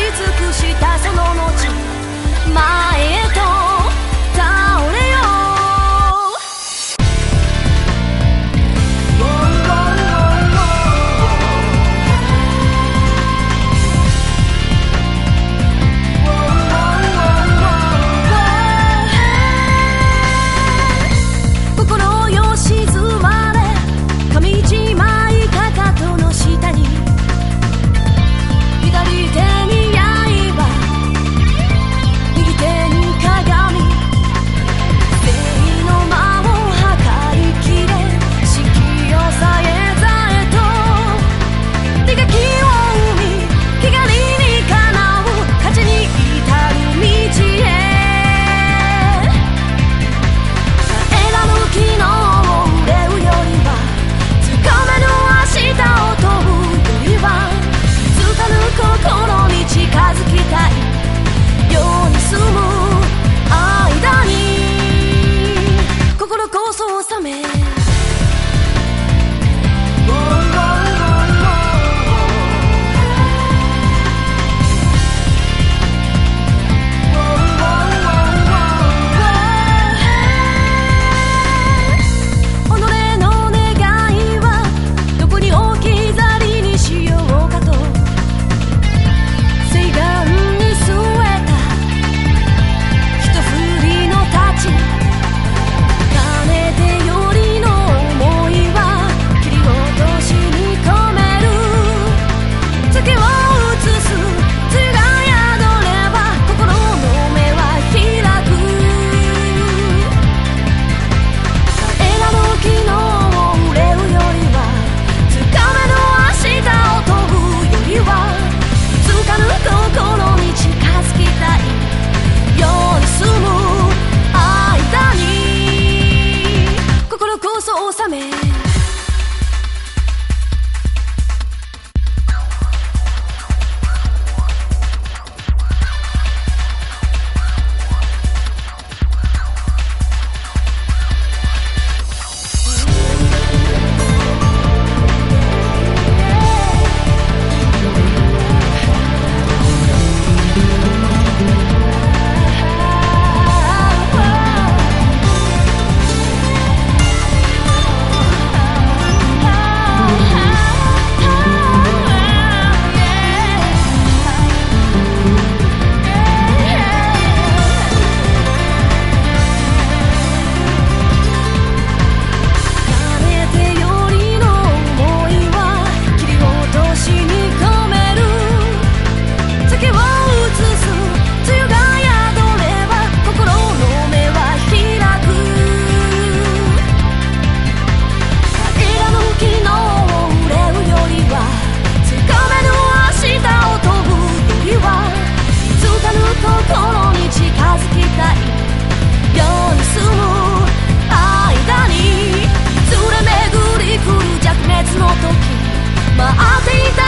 尽くしたその後、前へと倒れよう。心よ静まれ、上一枚かかとの下に、左手に刃、右手に鏡、正義の魔を測りきれ、四季をさえざえと手書きを生み、光にかなう価値に至る道へ。選ぶ昨日を憂うよりは、つかめぬ明日を飛ぶよりは、つかぬ心に近づきたいように住む間に、心こそ収め、己の願いはどこに置き去りにしようかと、誓願に据えた一振りの太刀、かねてよりの想いは切り落としに込める。月を映す梅雨が宿れば心の目は開く。選ぶ昨日を憂うよりは、つかめぬ明日を飛ぶよりは、つかぬ心に近づきたいように住む間に、心こそ収め、心に近づきたいように住む間に、いずれ巡り来る弱熱の時、待っていた